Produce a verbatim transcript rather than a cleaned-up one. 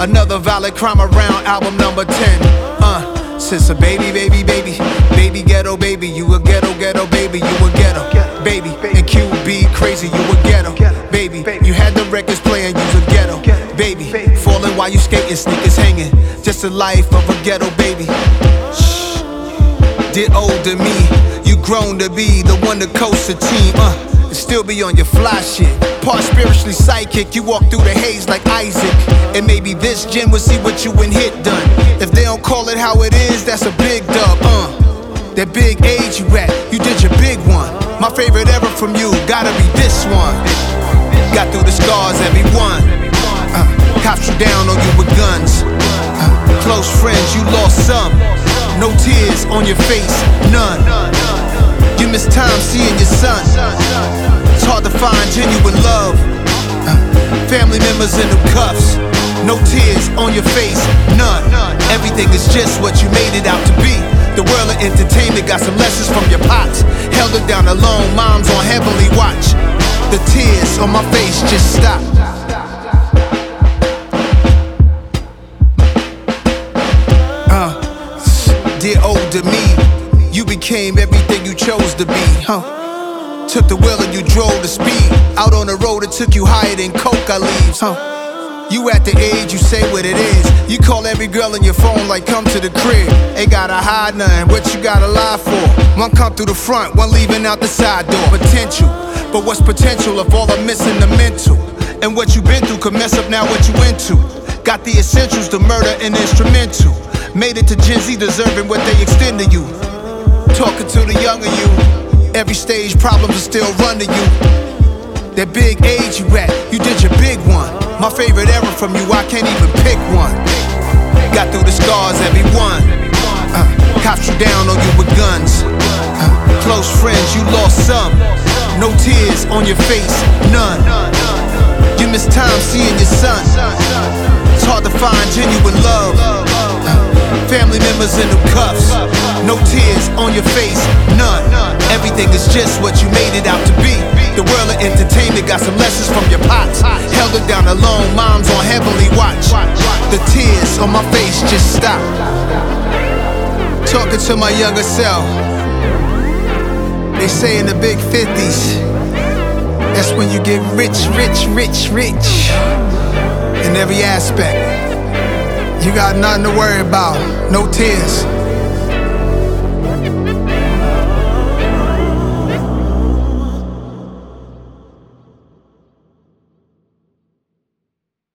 Another violent crime around, album number ten. Uh, since a baby, baby, baby, baby ghetto baby, you a ghetto, ghetto baby, you a ghetto baby. And Q B crazy, you a ghetto baby. You had the records playing, you a ghetto baby. Falling while you skating, sneakers hanging. Just the life of a ghetto baby. Shh. Did old to me, you grown to be the one to coast the team. Uh, and still be on your fly shit. Part spiritually psychic, you walk through the haze like Isaac. And maybe this gen will see what you and hit done. If they don't call it how it is, that's a big dub. Uh, that big age you at, you did your big one. My favorite ever from you, gotta be this one. Got through the scars, everyone. Uh, cops you down on you with guns. Uh, close friends, you lost some. No tears on your face, none. You miss time seeing your son. It's hard to find genuine love. Uh, family members in the cuffs. No tears on your face, none. Everything is just what you made it out to be. The world of entertainment got some lessons from your pops. Held it down alone, mom's on heavenly watch. The tears on my face just stop. Uh, dear older me, you became everything you chose to be, huh? Took the wheel and you drove the speed. Out on the road, it took you higher than coca leaves, huh? You at the age, you say what it is. You call every girl on your phone like come to the crib. Ain't gotta hide nothing, what you gotta lie for? One come through the front, one leaving out the side door. Potential, but what's potential if all I'm missing the mental? And what you been through could mess up now what you into. Got the essentials, the murder and instrumental. Made it to Gen Z deserving what they extend to you. Talking to the younger you, every stage problems will still run to you. That big age you at, you did your big one. My favorite era from you, I can't even pick one. Got through the scars, everyone. Uh, cops you down on you with guns. Uh, close friends, you lost some. No tears on your face, none. You miss time seeing your son. It's hard to find genuine love. Uh, family members in the cuffs. No tears on your face, none. Everything is just what you made it out to be. The world of entertainment got some lessons from your pops. Held it down alone, mom's on heavenly watch. The tears on my face just stop. Talking to my younger self. They say in the big fifties, that's when you get rich, rich, rich, rich. In every aspect. You got nothing to worry about, no tears.